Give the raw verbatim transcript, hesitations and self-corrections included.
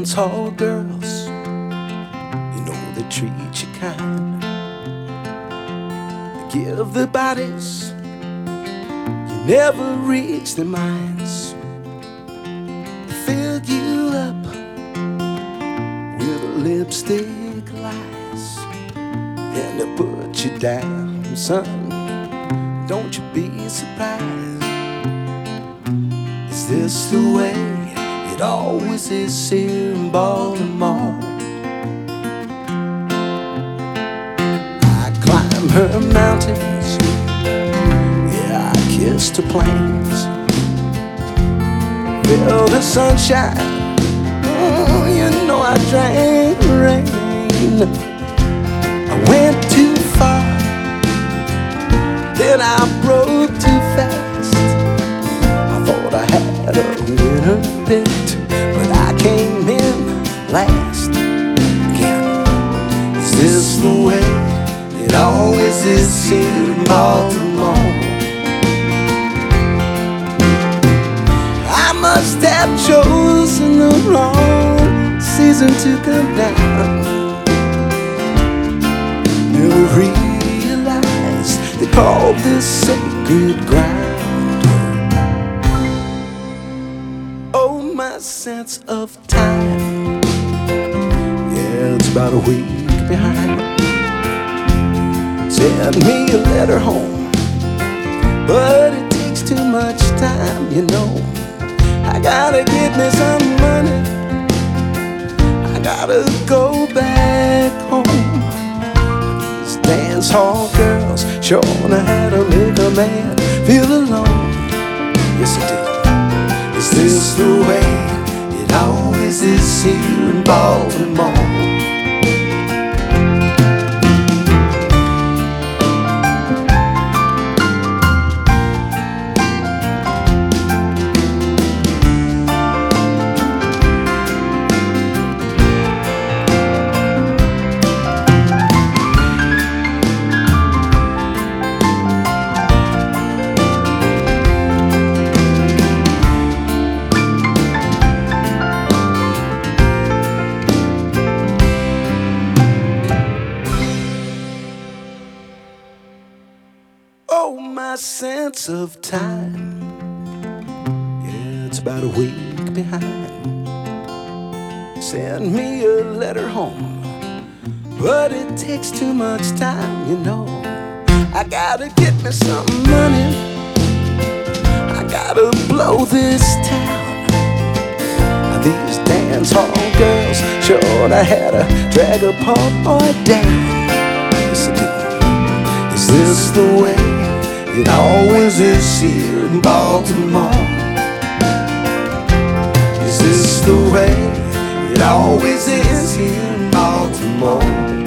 dance hall girls, you know they treat you kind. They give their bodies, you never reach their minds. They fill you up with lipstick lies, and they put you down, son. Don't you be surprised. Is this the way it always is here in Baltimore? I climb her mountains, yeah, I kiss the plains, feel the sunshine, oh, you know I drank the rain. I went too far, then I broke too fast. I thought I had a winner picked, but I came in last again. Is this the way it always is here in Baltimore? I must have chosen the wrong season to come down. Never realized they call this sacred ground. Oh, my sense of time, yeah, it's about a week behind. Send me a letter home, but it takes too much time, you know. I gotta get me some money, I gotta go back home. These dance hall girls sure know how to make a man feel alone. Yes, it do. Is this the way it always is here in Baltimore? Oh, my sense of time, yeah, it's about a week behind. Send me a letter home, but it takes too much time, you know. I gotta get me some money, I gotta blow this town. These dance hall girls sure I had to drag a poor boy down. Yes, I do. Is this the way it always is here in Baltimore? Is this the way it always is here in Baltimore?